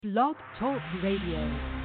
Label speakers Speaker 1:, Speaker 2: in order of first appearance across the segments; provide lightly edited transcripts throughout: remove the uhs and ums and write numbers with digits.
Speaker 1: Blog Talk Radio.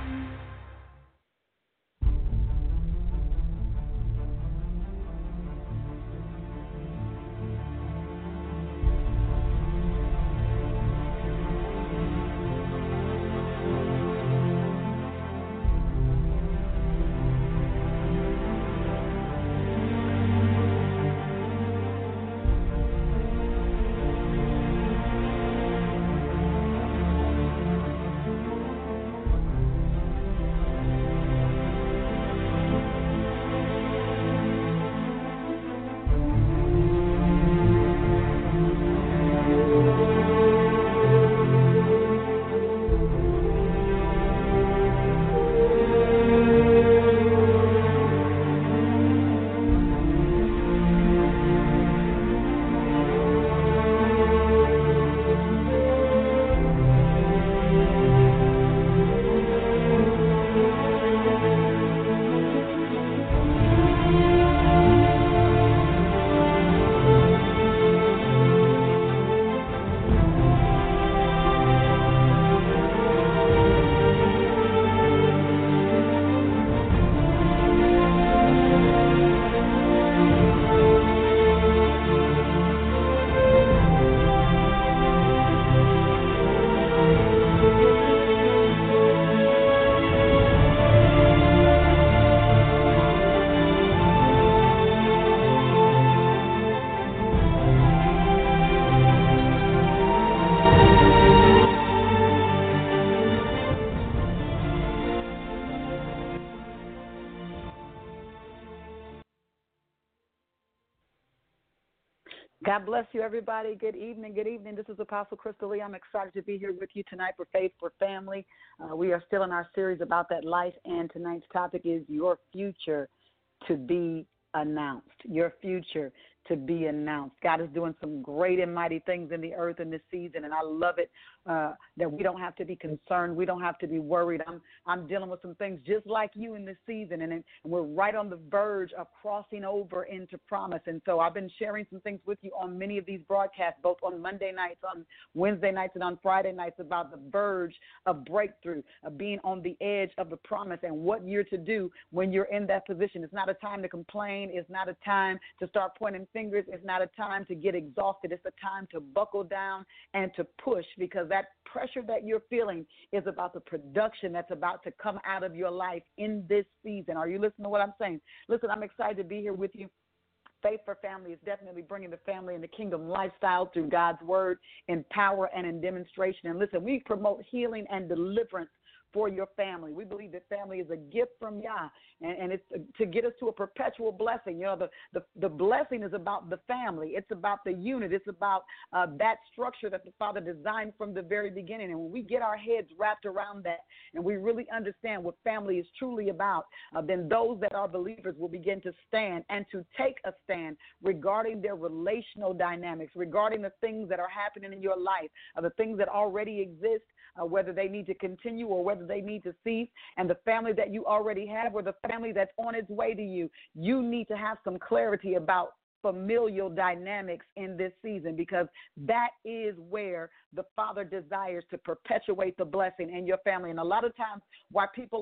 Speaker 2: God bless you, everybody. Good evening. Good evening. This is Apostle Crystal Lee. I'm excited to be here with you tonight for Faith for Family. We are still in our series about that life, and tonight's topic is your future to be announced. Your future to be announced. God is doing some great and mighty things in the earth in this season, and I love it that we don't have to be concerned. We don't have to be worried. I'm dealing with some things just like you in this season, and we're right on the verge of crossing over into promise. And so I've been sharing some things with you on many of these broadcasts, both on Monday nights, on Wednesday nights, and on Friday nights, about the verge of breakthrough, of being on the edge of the promise, and what you're to do when you're in that position. It's not a time to complain. It's not a time to start pointing fingers. It's not a time to get exhausted. It's a time to buckle down and to push, because that pressure that you're feeling is about the production that's about to come out of your life in this season. Are you listening to what I'm saying? Listen, I'm excited to be here with you. Faith for Family is definitely bringing the family and the kingdom lifestyle through God's word in power and in demonstration. And listen, we promote healing and deliverance for your family. We believe that family is a gift from Yah, and it's to get us to a perpetual blessing. You know, the blessing is about the family. It's about the unit. It's about that structure that the Father designed from the very beginning. And when we get our heads wrapped around that and we really understand what family is truly about, then those that are believers will begin to stand and to take a stand regarding their relational dynamics, regarding the things that are happening in your life, the things that already exist, whether they need to continue or whether they need to cease, and the family that you already have or the family that's on its way to you. You need to have some clarity about familial dynamics in this season, because that is where the Father desires to perpetuate the blessing in your family. And a lot of times why people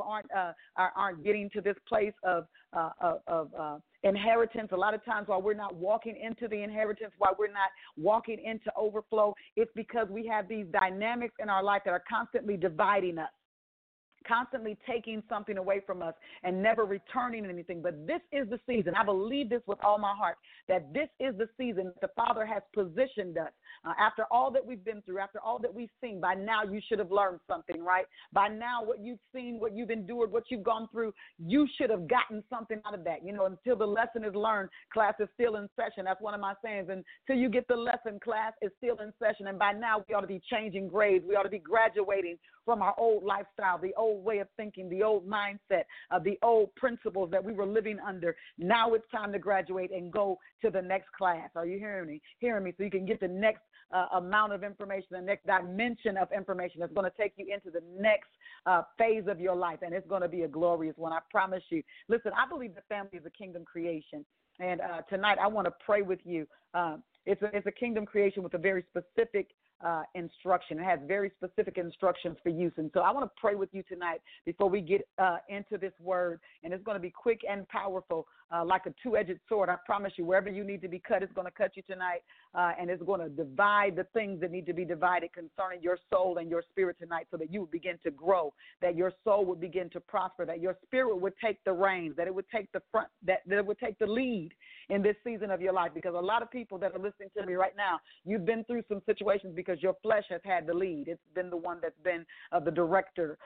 Speaker 2: aren't getting to this place of inheritance, a lot of times while we're not walking into the inheritance, while we're not walking into overflow, it's because we have these dynamics in our life that are constantly dividing us, constantly taking something away from us and never returning anything. But this is the season. I believe this with all my heart, that this is the season that the Father has positioned us. After all that we've been through, after all that we've seen, by now you should have learned something, right? By now what you've seen, what you've endured, what you've gone through, you should have gotten something out of that. You know, until the lesson is learned, class is still in session. That's one of my sayings. Until you get the lesson, class is still in session. And by now we ought to be changing grades. We ought to be graduating from our old lifestyle, the old way of thinking, the old mindset, the old principles that we were living under. Now it's time to graduate and go to the next class. Are you hearing me? Hearing me? So you can get the next amount of information, the next dimension of information that's going to take you into the next phase of your life, and it's going to be a glorious one, I promise you. Listen, I believe the family is a kingdom creation, and tonight I want to pray with you. It's a kingdom creation with a very specific instruction. It has very specific instructions for use. And so I want to pray with you tonight before we get into this word. And it's going to be quick and powerful, like a two-edged sword. I promise you, wherever you need to be cut, it's going to cut you tonight. And it's going to divide the things that need to be divided concerning your soul and your spirit tonight, so that you would begin to grow, that your soul would begin to prosper, that your spirit would take the reins, that it would take the front, that it would take the lead in this season of your life. Because a lot of people that are listening to me right now, you've been through some situations because your flesh has had the lead. It's been the one that's been the director,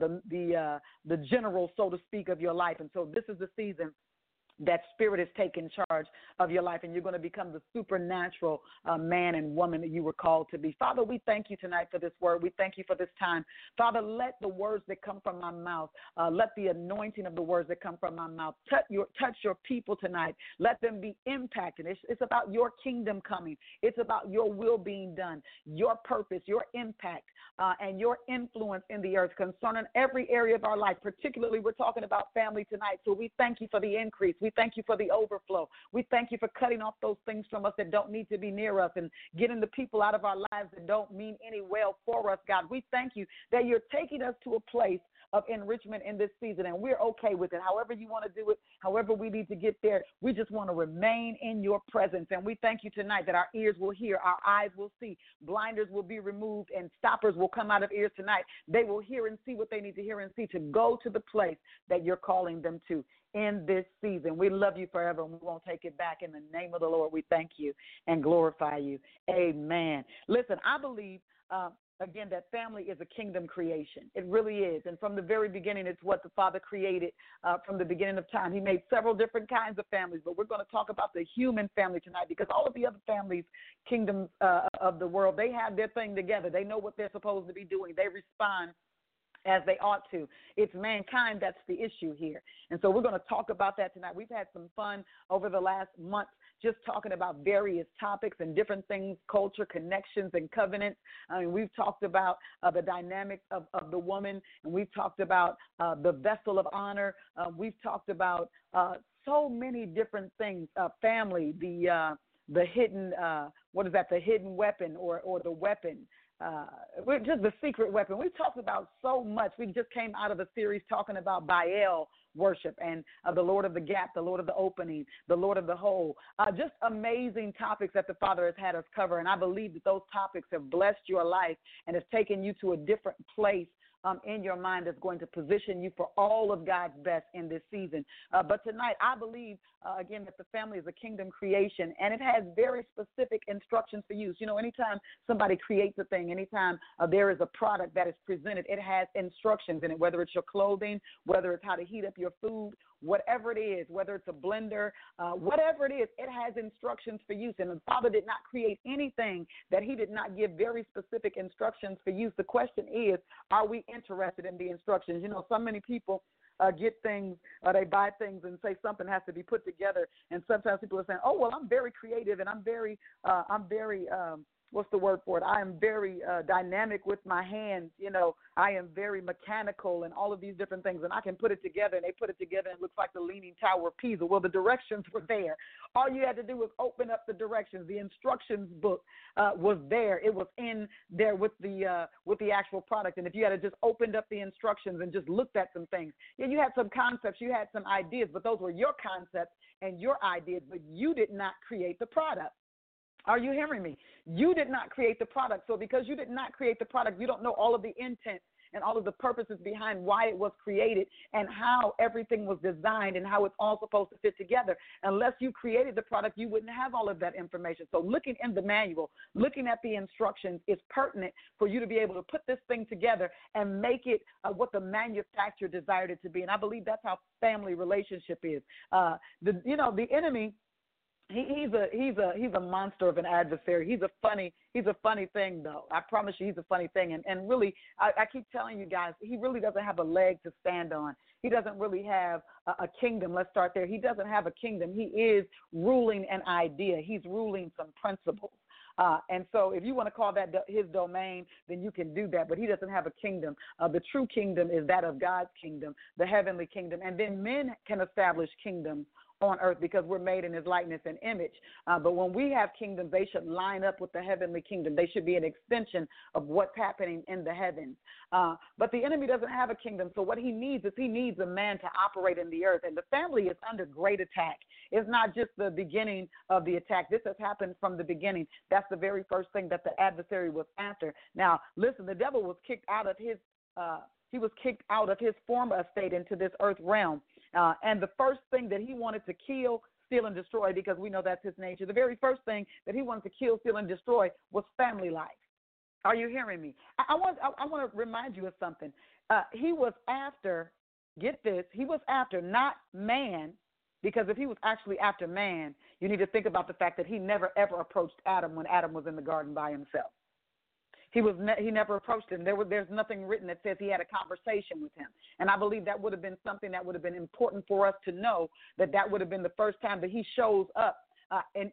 Speaker 2: the general, so to speak, of your life. And so this is the season that spirit is taking charge of your life, and you're going to become the supernatural man and woman that you were called to be. Father, we thank you tonight for this word. We thank you for this time. Father, let the words that come from my mouth, let the anointing of the words that come from my mouth touch your people tonight. Let them be impacted. It's about your kingdom coming. It's about your will being done, your purpose, your impact, and your influence in the earth concerning every area of our life. Particularly, we're talking about family tonight. So we thank you for the increase. We thank you for the overflow. We thank you for cutting off those things from us that don't need to be near us and getting the people out of our lives that don't mean any well for us, God. We thank you that you're taking us to a place of enrichment in this season, and we're okay with it. However you want to do it, however we need to get there, we just want to remain in your presence. And we thank you tonight that our ears will hear, our eyes will see, blinders will be removed, and stoppers will come out of ears tonight. They will hear and see what they need to hear and see to go to the place that you're calling them to in this season. We love you forever, and we won't take it back. In the name of the Lord, we thank you and glorify you. Amen. Listen, I believe again, that family is a kingdom creation. It really is. And from the very beginning, it's what the Father created from the beginning of time. He made several different kinds of families, but we're going to talk about the human family tonight, because all of the other families, kingdoms of the world, they have their thing together. They know what they're supposed to be doing. They respond as they ought to. It's mankind that's the issue here. And so we're going to talk about that tonight. We've had some fun over the last month just talking about various topics and different things, culture, connections, and covenants. I mean, we've talked about the dynamics of the woman, and we've talked about the vessel of honor. We've talked about so many different things, family, the hidden, the hidden weapon or the weapon. We're just the secret weapon. We've talked about so much. We just came out of a series talking about Baal worship and the Lord of the gap, the Lord of the opening, the Lord of the hole. Just amazing topics that the Father has had us cover. And I believe that those topics have blessed your life and have taken you to a different place in your mind that's going to position you for all of God's best in this season. But tonight, I believe, again, that the family is a kingdom creation, and it has very specific instructions for use. You know, anytime somebody creates a thing, anytime there is a product that is presented, it has instructions in it, whether it's your clothing, whether it's how to heat up your food, whatever it is, whether it's a blender, whatever it is, it has instructions for use. And the Father did not create anything that he did not give very specific instructions for use. The question is, are we interested in the instructions? You know, so many people get things, they buy things and say something has to be put together. And sometimes people are saying, oh, well, I'm very creative and I'm very what's the word for it? I am very dynamic with my hands. You know, I am very mechanical and all of these different things, and I can put it together, and they put it together, and it looks like the Leaning Tower of Pisa. Well, the directions were there. All you had to do was open up the directions. The instructions book was there. It was in there with the actual product. And if you had just opened up the instructions and just looked at some things, yeah, you had some concepts, you had some ideas, but those were your concepts and your ideas, but you did not create the product. Are you hearing me? You did not create the product. So because you did not create the product, you don't know all of the intent and all of the purposes behind why it was created and how everything was designed and how it's all supposed to fit together. Unless you created the product, you wouldn't have all of that information. So looking in the manual, looking at the instructions is pertinent for you to be able to put this thing together and make it what the manufacturer desired it to be. And I believe that's how family relationship is. The enemy, He's a monster of an adversary. He's a funny thing, though. I promise you, he's a funny thing. And really, I keep telling you guys, he really doesn't have a leg to stand on. He doesn't really have a kingdom. Let's start there. He doesn't have a kingdom. He is ruling an idea. He's ruling some principles. And so if you want to call that his domain, then you can do that. But he doesn't have a kingdom. The true kingdom is that of God's kingdom, the heavenly kingdom. And then men can establish kingdoms on earth because we're made in his likeness and image. But when we have kingdoms, they should line up with the heavenly kingdom. They should be an extension of what's happening in the heavens. But the enemy doesn't have a kingdom. So what he needs is he needs a man to operate in the earth. And the family is under great attack. It's not just the beginning of the attack. This has happened from the beginning. That's the very first thing that the adversary was after. Now, listen, the devil was kicked out of his former estate into this earth realm. And the first thing that he wanted to kill, steal, and destroy, because we know that's his nature, the very first thing that he wanted to kill, steal, and destroy was family life. Are you hearing me? I want to remind you of something. He was after, get this, he was after not man, because if he was actually after man, you need to think about the fact that he never, ever approached Adam when Adam was in the garden by himself. He never approached him. There's nothing written that says he had a conversation with him. And I believe that would have been something that would have been important for us to know, that would have been the first time that he shows up in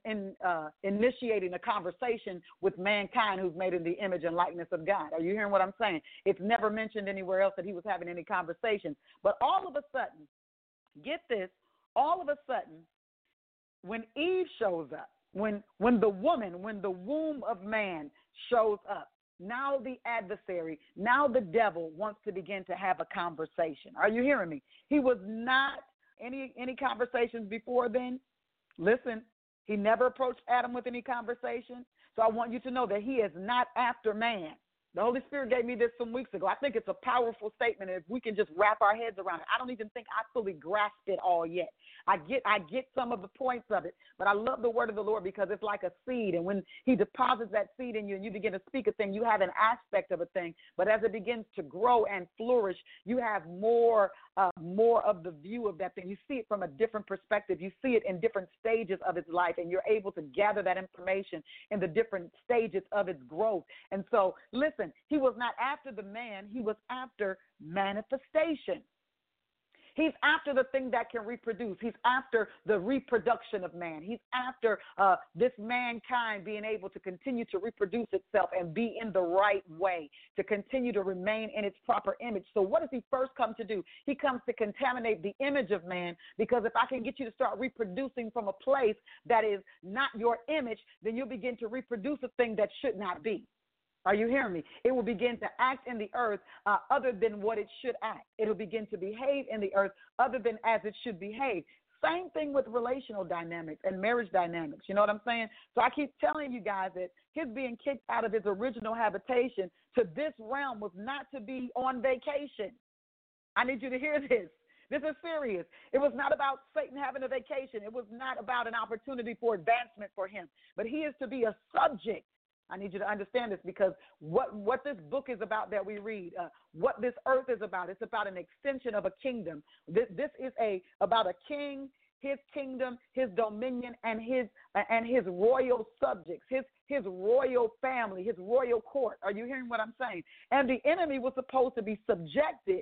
Speaker 2: initiating a conversation with mankind who's made in the image and likeness of God. Are you hearing what I'm saying? It's never mentioned anywhere else that he was having any conversations. But all of a sudden, get this, all of a sudden, when Eve shows up, when the womb of man shows up, now the adversary, now the devil wants to begin to have a conversation. Are you hearing me? He was not any conversations before then. Listen, he never approached Adam with any conversation. So I want you to know that he is not after man. The Holy Spirit gave me this some weeks ago. I think it's a powerful statement, and if we can just wrap our heads around it. I don't even think I fully grasped it all yet. I get some of the points of it, but I love the word of the Lord because it's like a seed, and when he deposits that seed in you and you begin to speak a thing, you have an aspect of a thing, but as it begins to grow and flourish, you have more of the view of that thing. You see it from a different perspective. You see it in different stages of its life, and you're able to gather that information in the different stages of its growth. And so, listen, he was not after the man. He was after manifestation. He's after the thing that can reproduce. He's after the reproduction of man. He's after this mankind being able to continue to reproduce itself and be in the right way, to continue to remain in its proper image. So what does he first come to do? He comes to contaminate the image of man, because if I can get you to start reproducing from a place that is not your image, then you'll begin to reproduce a thing that should not be. Are you hearing me? It will begin to act in the earth other than what it should act. It will begin to behave in the earth other than as it should behave. Same thing with relational dynamics and marriage dynamics. You know what I'm saying? So I keep telling you guys that his being kicked out of his original habitation to this realm was not to be on vacation. I need you to hear this. This is serious. It was not about Satan having a vacation. It was not about an opportunity for advancement for him. But he is to be a subject. I need you to understand this, because what this book is about that we read, what this earth is about, it's about an extension of a kingdom. This is about a king, his kingdom, his dominion, and his royal subjects, his royal family, his royal court. Are you hearing what I'm saying? And the enemy was supposed to be subjected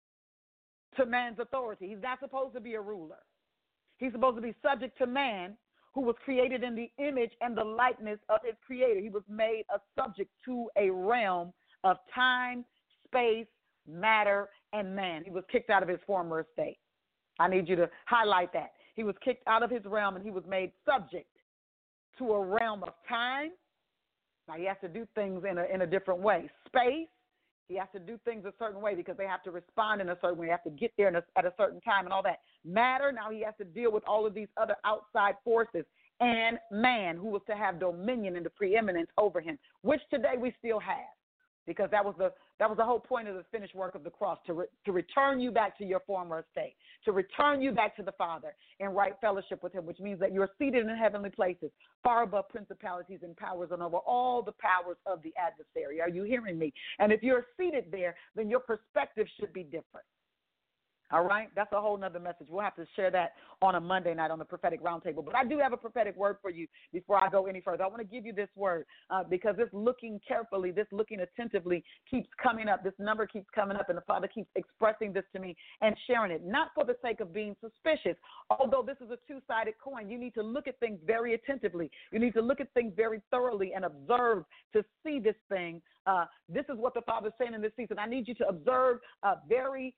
Speaker 2: to man's authority. He's not supposed to be a ruler. He's supposed to be subject to man, who was created in the image and the likeness of his creator. He was made a subject to a realm of time, space, matter, and man. He was kicked out of his former estate. I need you to highlight that. He was kicked out of his realm, and he was made subject to a realm of time. Now, he has to do things in a different way. Space, he has to do things a certain way because they have to respond in a certain way. They have to get there at a certain time and all that. Matter, now he has to deal with all of these other outside forces. And man, who was to have dominion and the preeminence over him, which today we still have, because that was the whole point of the finished work of the cross, to return you back to your former estate, to return you back to the Father in right fellowship with him, which means that you're seated in heavenly places, far above principalities and powers and over all the powers of the adversary. Are you hearing me? And if you're seated there, then your perspective should be different. All right? That's a whole nother message. We'll have to share that on a Monday night on the Prophetic Roundtable. But I do have a prophetic word for you before I go any further. I want to give you this word because this looking carefully, this looking attentively keeps coming up. This number keeps coming up, and the Father keeps expressing this to me and sharing it, not for the sake of being suspicious. Although this is a two-sided coin, you need to look at things very attentively. You need to look at things very thoroughly and observe to see this thing this is what the Father's saying in this season. I need you to observe very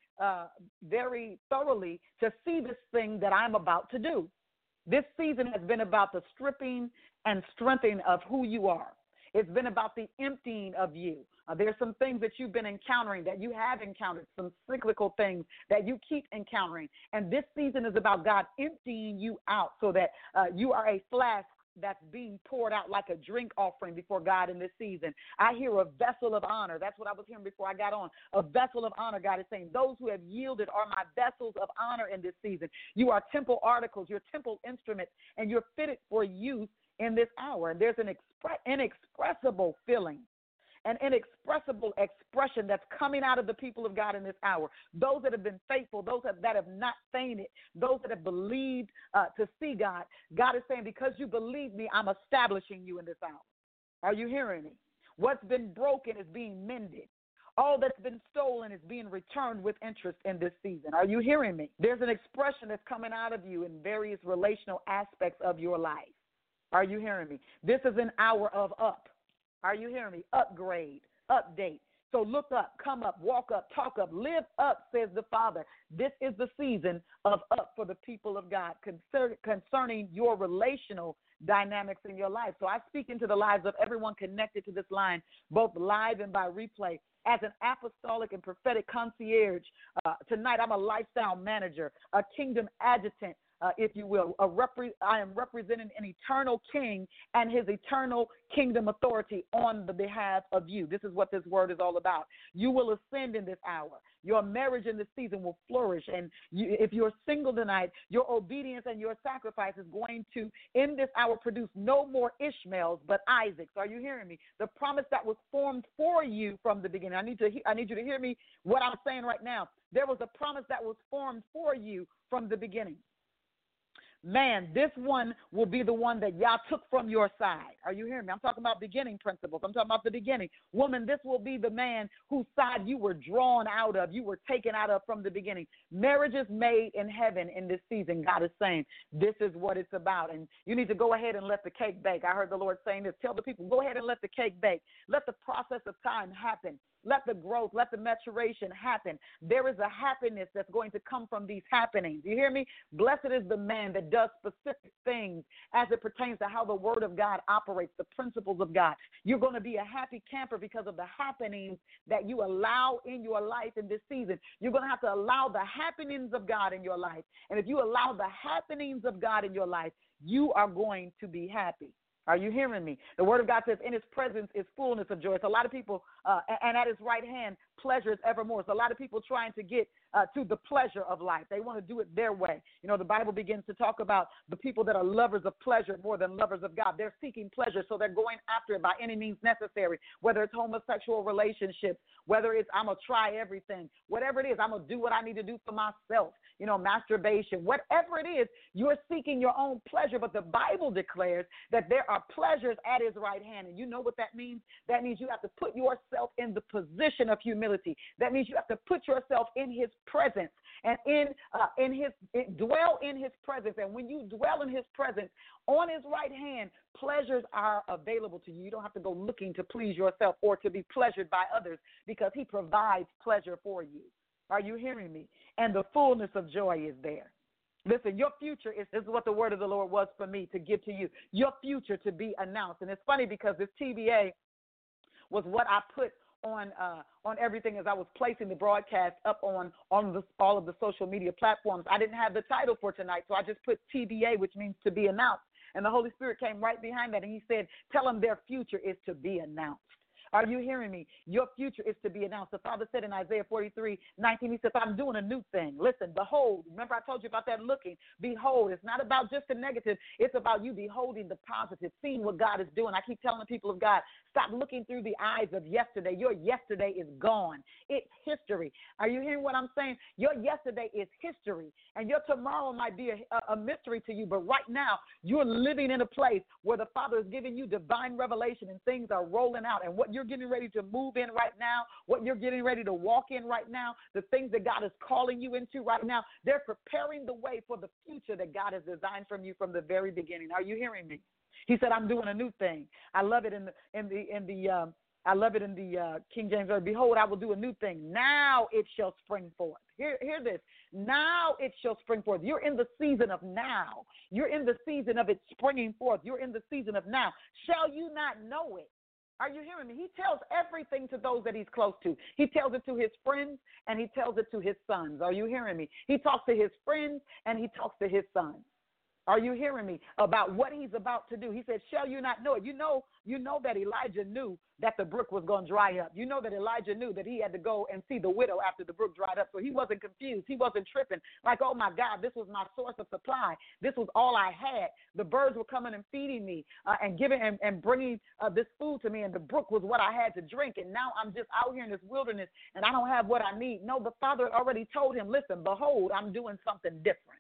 Speaker 2: thoroughly to see this thing that I'm about to do. This season has been about the stripping and strengthening of who you are. It's been about the emptying of you. There's some things that you've been encountering, that you have encountered, some cyclical things that you keep encountering. And this season is about God emptying you out so that you are a flask that's being poured out like a drink offering before God in this season. I hear a vessel of honor. That's what I was hearing before I got on. A vessel of honor, God is saying. Those who have yielded are my vessels of honor in this season. You are temple articles, you're temple instruments, and you're fitted for use in this hour. And there's an inexpressible feeling, an inexpressible expression that's coming out of the people of God in this hour. Those that have been faithful, those that have not fainted, those that have believed to see God. God is saying, because you believe me, I'm establishing you in this hour. Are you hearing me? What's been broken is being mended. All that's been stolen is being returned with interest in this season. Are you hearing me? There's an expression that's coming out of you in various relational aspects of your life. Are you hearing me? This is an hour of up. Are you hearing me? Upgrade, update. So look up, come up, walk up, talk up, live up, says the Father. This is the season of up for the people of God concerning your relational dynamics in your life. So I speak into the lives of everyone connected to this line, both live and by replay. As an apostolic and prophetic concierge, tonight I'm a lifestyle manager, a kingdom adjutant, if you will. I am representing an eternal king and his eternal kingdom authority on the behalf of you. This is what this word is all about. You will ascend in this hour. Your marriage in this season will flourish. And if you're single tonight, your obedience and your sacrifice is going to, in this hour, produce no more Ishmaels, but Isaacs. Are you hearing me? The promise that was formed for you from the beginning. I need you to hear me, what I'm saying right now. There was a promise that was formed for you from the beginning. Man, this one will be the one that Yah took from your side. Are you hearing me? I'm talking about beginning principles. I'm talking about the beginning. Woman, this will be the man whose side you were drawn out of, you were taken out of from the beginning. Marriage is made in heaven in this season. God is saying this is what it's about. And you need to go ahead and let the cake bake. I heard the Lord saying this. Tell the people, go ahead and let the cake bake. Let the process of time happen. Let the growth, let the maturation happen. There is a happiness that's going to come from these happenings. You hear me? Blessed is the man that does specific things as it pertains to how the word of God operates, the principles of God. You're going to be a happy camper because of the happenings that you allow in your life in this season. You're going to have to allow the happenings of God in your life. And if you allow the happenings of God in your life, you are going to be happy. Are you hearing me? The word of God says in his presence is fullness of joy. So a lot of people, and at his right hand, pleasures evermore. So a lot of people trying to get to the pleasure of life. They want to do it their way. You know, the Bible begins to talk about the people that are lovers of pleasure more than lovers of God. They're seeking pleasure, so they're going after it by any means necessary, whether it's homosexual relationships, whether it's I'm going to try everything, whatever it is, I'm going to do what I need to do for myself, you know, masturbation, whatever it is, you're seeking your own pleasure. But the Bible declares that there are pleasures at his right hand. And you know what that means? That means you have to put yourself in the position of humility. That means you have to put yourself in his presence and dwell in his presence. And when you dwell in his presence, on his right hand, pleasures are available to you. You don't have to go looking to please yourself or to be pleasured by others because he provides pleasure for you. Are you hearing me? And the fullness of joy is there. Listen, your future this is what the word of the Lord was for me to give to you. Your future to be announced. And it's funny because this TBA was what I put on everything as I was placing the broadcast up on all of the social media platforms. I didn't have the title for tonight, so I just put TBA, which means to be announced. And the Holy Spirit came right behind that, and he said, tell them their future is to be announced. Are you hearing me? Your future is to be announced. The Father said in Isaiah 43:19, he said, I'm doing a new thing. Listen, behold. Remember I told you about that looking. Behold. It's not about just the negative. It's about you beholding the positive, seeing what God is doing. I keep telling the people of God, stop looking through the eyes of yesterday. Your yesterday is gone. It's history. Are you hearing what I'm saying? Your yesterday is history, and your tomorrow might be a mystery to you, but right now you're living in a place where the Father is giving you divine revelation and things are rolling out, and what you're getting ready to move in right now, what you're getting ready to walk in right now, the things that God is calling you into right now, they're preparing the way for the future that God has designed from you from the very beginning. Are you hearing me? He said, I'm doing a new thing. I love it in the I love it in the King James Version. Behold, I will do a new thing. Now it shall spring forth. Hear this. Now it shall spring forth. You're in the season of now. You're in the season of it springing forth. You're in the season of now. Shall you not know it? Are you hearing me? He tells everything to those that he's close to. He tells it to his friends, and he tells it to his sons. Are you hearing me? He talks to his friends, and he talks to his sons. Are you hearing me? About what he's about to do. He said, shall you not know it? You know that Elijah knew that the brook was going to dry up. You know that Elijah knew that he had to go and see the widow after the brook dried up. So he wasn't confused. He wasn't tripping like, oh, my God, this was my source of supply. This was all I had. The birds were coming and feeding me and giving and bringing this food to me, and the brook was what I had to drink. And now I'm just out here in this wilderness, and I don't have what I need. No, the Father had already told him, listen, behold, I'm doing something different.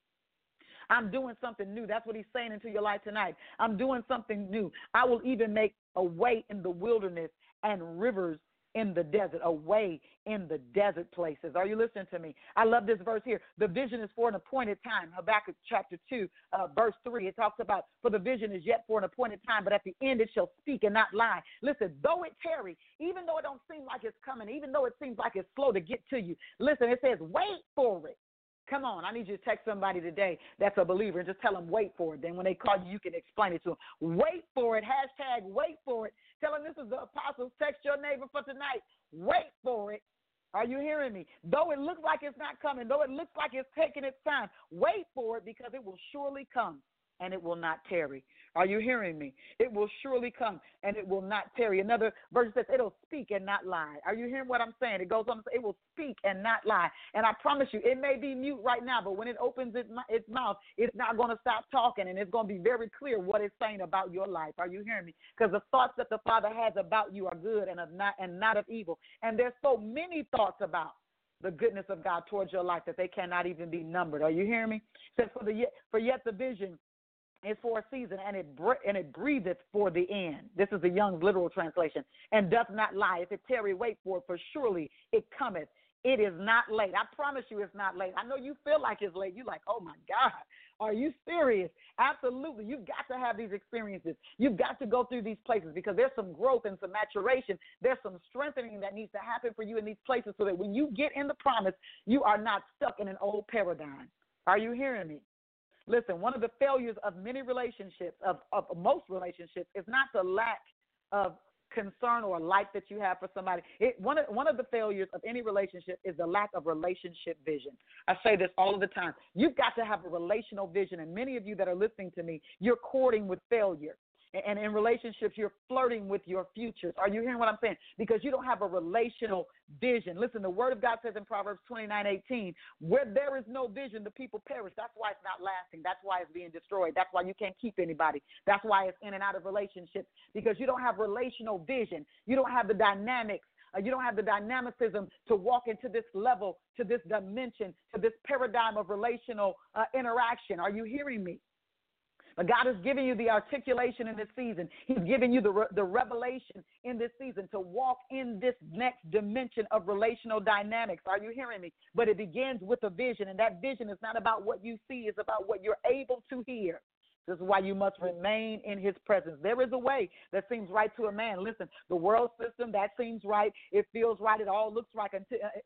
Speaker 2: I'm doing something new. That's what he's saying into your life tonight. I'm doing something new. I will even make a way in the wilderness and rivers in the desert, a way in the desert places. Are you listening to me? I love this verse here. The vision is for an appointed time. Habakkuk chapter 2, verse 3. It talks about, for the vision is yet for an appointed time, but at the end it shall speak and not lie. Listen, though it tarry, even though it don't seem like it's coming, even though it seems like it's slow to get to you, listen, it says wait for it. Come on, I need you to text somebody today that's a believer and just tell them wait for it. Then when they call you, you can explain it to them. Wait for it. Hashtag wait for it. Tell them this is the Apostles. Text your neighbor for tonight. Wait for it. Are you hearing me? Though it looks like it's not coming, though it looks like it's taking its time, wait for it because it will surely come and it will not tarry. Are you hearing me? It will surely come and it will not tarry. Another verse says it'll speak and not lie. Are you hearing what I'm saying? It goes on to say it will speak and not lie. And I promise you, it may be mute right now, but when it opens its mouth, it's not going to stop talking, and it's going to be very clear what it's saying about your life. Are you hearing me? Because the thoughts that the Father has about you are good and not of evil. And there's so many thoughts about the goodness of God towards your life that they cannot even be numbered. Are you hearing me? It says for yet the vision is for a season, and it breatheth for the end. This is the Young's literal translation. And doth not lie. If it tarry, wait for it, for surely it cometh. It is not late. I promise you it's not late. I know you feel like it's late. You're like, oh, my God, are you serious? Absolutely. You've got to have these experiences. You've got to go through these places because there's some growth and some maturation. There's some strengthening that needs to happen for you in these places so that when you get in the promise, you are not stuck in an old paradigm. Are you hearing me? Listen, one of the failures of many relationships, of most relationships, is not the lack of concern or light that you have for somebody. One of the failures of any relationship is the lack of relationship vision. I say this all of the time. You've got to have a relational vision, and many of you that are listening to me, you're courting with failure. And in relationships, you're flirting with your futures. Are you hearing what I'm saying? Because you don't have a relational vision. Listen, the Word of God says in Proverbs 29:18, where there is no vision, the people perish. That's why it's not lasting. That's why it's being destroyed. That's why you can't keep anybody. That's why it's in and out of relationships, because you don't have relational vision. You don't have the dynamics. You don't have the dynamicism to walk into this level, to this dimension, to this paradigm of relational interaction. Are you hearing me? God is giving you the articulation in this season. He's giving you the revelation in this season to walk in this next dimension of relational dynamics. Are you hearing me? But it begins with a vision, and that vision is not about what you see. It's about what you're able to hear. This is why you must remain in his presence. There is a way that seems right to a man. Listen, the world system, that seems right. It feels right. It all looks right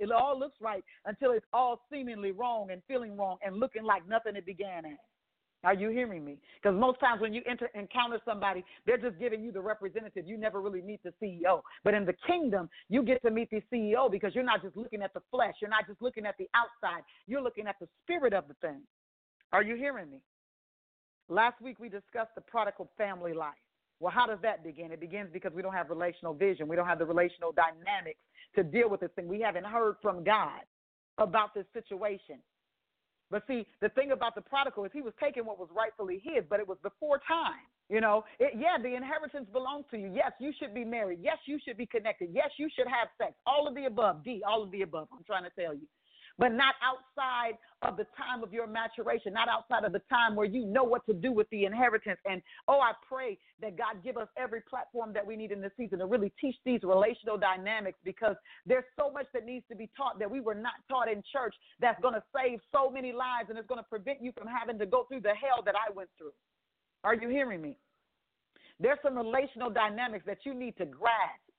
Speaker 2: until it's all seemingly wrong and feeling wrong and looking like nothing it began as. Are you hearing me? Because most times when you encounter somebody, they're just giving you the representative. You never really meet the CEO. But in the kingdom, you get to meet the CEO because you're not just looking at the flesh. You're not just looking at the outside. You're looking at the spirit of the thing. Are you hearing me? Last week we discussed the prodigal family life. Well, how does that begin? It begins because we don't have relational vision. We don't have the relational dynamics to deal with this thing. We haven't heard from God about this situation. But see, the thing about the prodigal is he was taking what was rightfully his, but it was before time. You know, the inheritance belongs to you. Yes, you should be married. Yes, you should be connected. Yes, you should have sex. All of the above. All of the above. I'm trying to tell you. But not outside of the time of your maturation, not outside of the time where you know what to do with the inheritance. And, I pray that God give us every platform that we need in this season to really teach these relational dynamics, because there's so much that needs to be taught that we were not taught in church that's going to save so many lives, and it's going to prevent you from having to go through the hell that I went through. Are you hearing me? There's some relational dynamics that you need to grasp.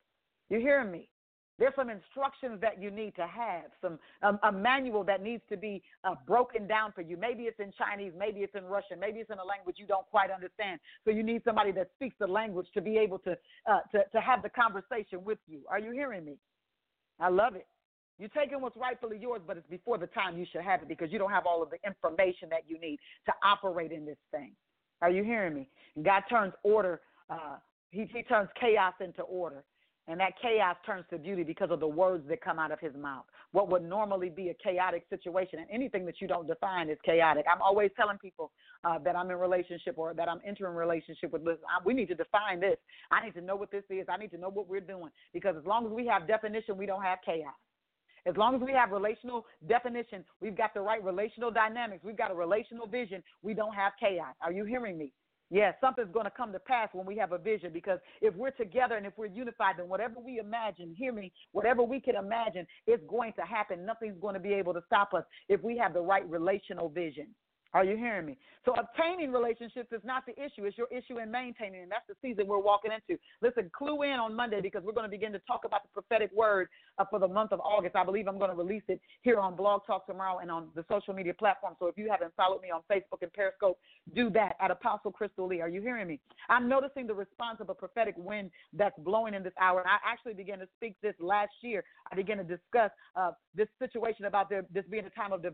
Speaker 2: You hearing me? There's some instructions that you need to have, some a manual that needs to be broken down for you. Maybe it's in Chinese, maybe it's in Russian, maybe it's in a language you don't quite understand. So you need somebody that speaks the language to be able to have the conversation with you. Are you hearing me? I love it. You're taking what's rightfully yours, but it's before the time you should have it because you don't have all of the information that you need to operate in this thing. Are you hearing me? And God turns order, he turns chaos into order. And that chaos turns to beauty because of the words that come out of his mouth. What would normally be a chaotic situation, and anything that you don't define is chaotic. I'm always telling people that I'm in relationship or that I'm entering relationship with. Listen, we need to define this. I need to know what this is. I need to know what we're doing. Because as long as we have definition, we don't have chaos. As long as we have relational definition, we've got the right relational dynamics. We've got a relational vision. We don't have chaos. Are you hearing me? Yes, something's going to come to pass when we have a vision, because if we're together and if we're unified, then whatever we imagine, hear me, whatever we can imagine, it's going to happen. Nothing's going to be able to stop us if we have the right relational vision. Are you hearing me? So obtaining relationships is not the issue. It's your issue in maintaining, and that's the season we're walking into. Listen, clue in on Monday because we're going to begin to talk about the prophetic word for the month of August. I believe I'm going to release it here on Blog Talk tomorrow and on the social media platform. So if you haven't followed me on Facebook and Periscope, do that at Apostle Crystal Lee. Are you hearing me? I'm noticing the response of a prophetic wind that's blowing in this hour. And I actually began to speak this last year. I began to discuss this situation about this being a time of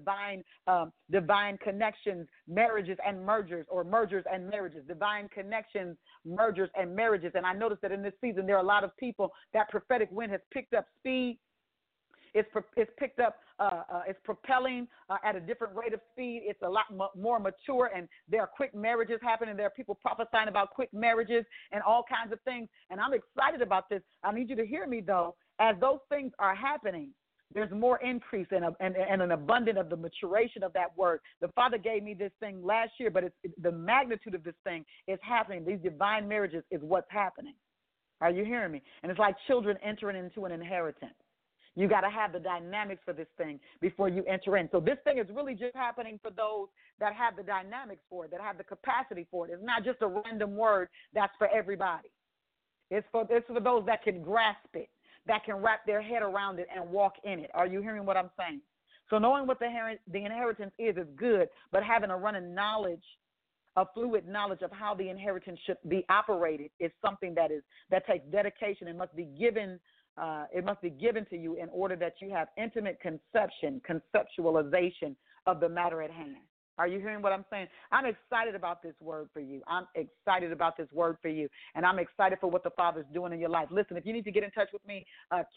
Speaker 2: divine connections, marriages and mergers, or mergers and marriages, divine connections, mergers and marriages. And I noticed that in this season there are a lot of people that prophetic wind has picked up speed. It's picked up, it's propelling at a different rate of speed. It's a lot more mature, and there are quick marriages happening. There are people prophesying about quick marriages and all kinds of things. And I'm excited about this. I need you to hear me, though. As those things are happening, there's more increase and an abundance of the maturation of that word. The Father gave me this thing last year, but the magnitude of this thing is happening. These divine marriages is what's happening. Are you hearing me? And it's like children entering into an inheritance. You got to have the dynamics for this thing before you enter in. So this thing is really just happening for those that have the dynamics for it, that have the capacity for it. It's not just a random word that's for everybody. It's for those that can grasp it, that can wrap their head around it and walk in it. Are you hearing what I'm saying? So knowing what the inheritance is good, but having a running knowledge, a fluid knowledge of how the inheritance should be operated is something that takes dedication and must be given. It must be given to you in order that you have intimate conceptualization of the matter at hand. Are you hearing what I'm saying? I'm excited about this word for you. I'm excited about this word for you, and I'm excited for what the Father's doing in your life. Listen, if you need to get in touch with me,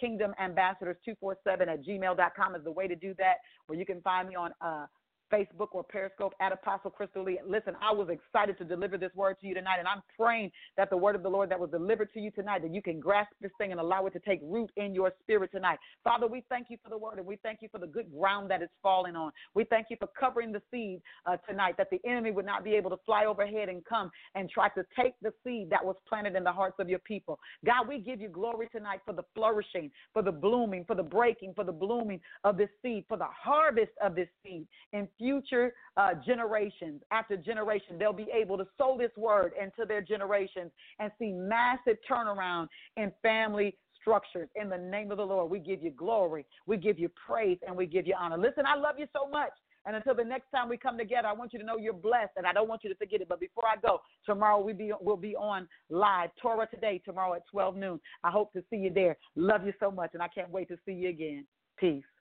Speaker 2: kingdomambassadors247@gmail.com is the way to do that, or you can find me on Facebook or Periscope at Apostle Crystal Lee. Listen, I was excited to deliver this word to you tonight, and I'm praying that the word of the Lord that was delivered to you tonight, that you can grasp this thing and allow it to take root in your spirit tonight. Father, we thank you for the word, and we thank you for the good ground that it's falling on. We thank you for covering the seed tonight, that the enemy would not be able to fly overhead and come and try to take the seed that was planted in the hearts of your people. God, we give you glory tonight for the flourishing, for the blooming, for the breaking, for the blooming of this seed, for the harvest of this seed. In future generations, after generation, they'll be able to sow this word into their generations and see massive turnaround in family structures. In the name of the Lord, we give you glory, we give you praise, and we give you honor. Listen, I love you so much. And until the next time we come together, I want you to know you're blessed, and I don't want you to forget it. But before I go, tomorrow we'll be on live, Torah Today, tomorrow at 12 noon. I hope to see you there. Love you so much, and I can't wait to see you again. Peace.